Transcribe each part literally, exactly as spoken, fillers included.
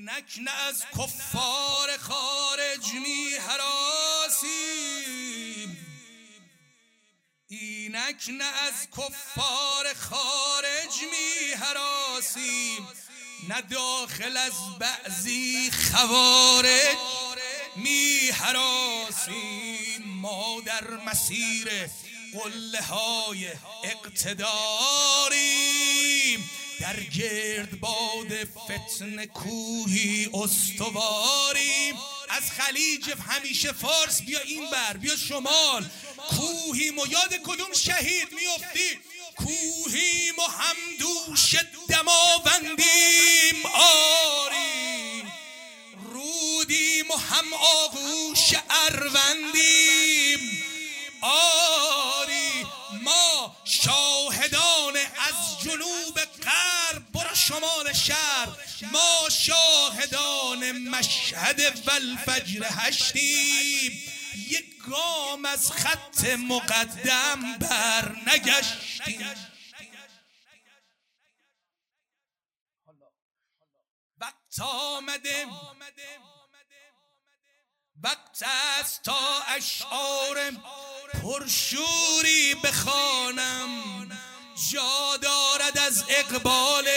اینک نه از کفار خارج می هراسیم، اینک نه از کفار خارج می هراسیم، نه داخل از بعضی خوارج می هراسیم. ما در مسیر قله های اقتداریم، در گردباد فتنه کوهی استواریم. از خلیج همیشه فارس بیا این بر، بیا شمال، کوهیم و یاد کدوم شهید میافتی؟ کوهیم و همدوش دماوندیم آری، رودیم و هم آغوش اروندیم آری. ما شاهدان از جنوب غرب برو شمال شرق، ما شاهدان مشهد والفجر هشتیم، یک گام از خط مقدم بر نگشتیم. وقت آمده، وقت است تا اشعار پرشوری بخوانم، جا دارد از اقبال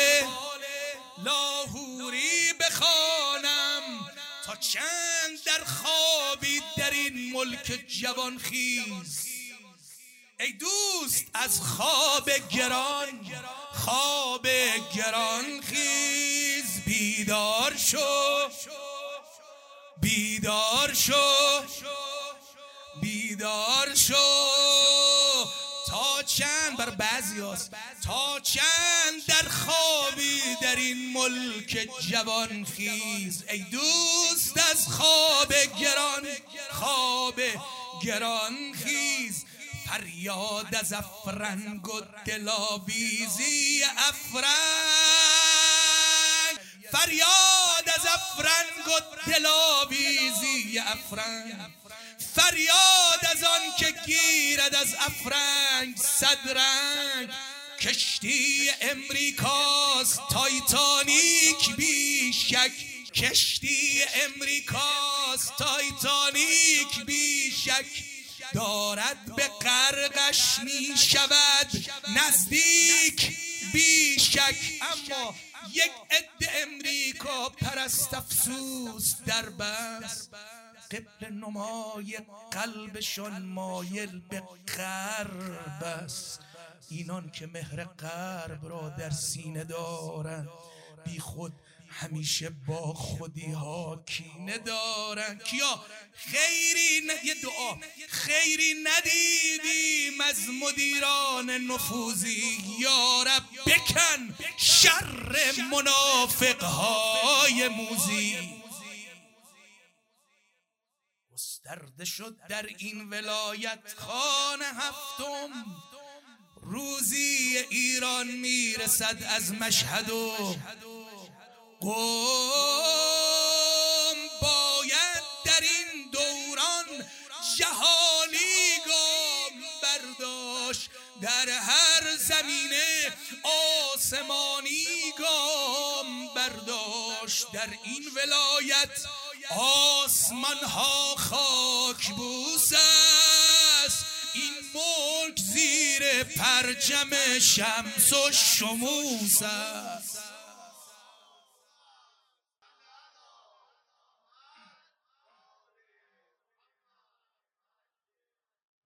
لاهوری بخوانم. تا چند در خوابی در این ملک جوان خیز، ای دوست از خواب گران، خواب گران خیز. بیدار شو، بیدار شو، بیدار شو. تا چند بر بعضی هست، تا چند در خوابی در این ملک جوان خیز. ای دوست از خواب گران، خواب گران خیز. فریاد از افرنگ و دلاویزی افرنگ، فریاد از افرنگ و دلاویزی افرنگ. فریاد از آن که گیرد از افرنگ صد رنگ. کشتی امریکاست تایتانیک بیشک، کشتی امریکاست تایتانیک بیشک. دارد به غرقش می شود نزدیک بیشک. اما یک عده امریکا پرست افسوس در بس، قبل نمای قلبشان مایل به غرب است. اینان که مهر غرب را در سینه دارند، بی خود همیشه با خودی ها کینه دارن. کیا خیری ن... یه دعا، خیری ندیدیم از مدیران نفوذی، یا رب بکن شر منافق های موذی. گسترده شد در این ولایت خانه هفتم، روزی ایران میرسد از مشهد و قم. باید در این دوران جهانی گام برداشت، در هر زمینه آسمانی گام برداشت. در این ولایت آسمان ها خاک بوس است، این ملک زیر پرچم شمس و شموس است.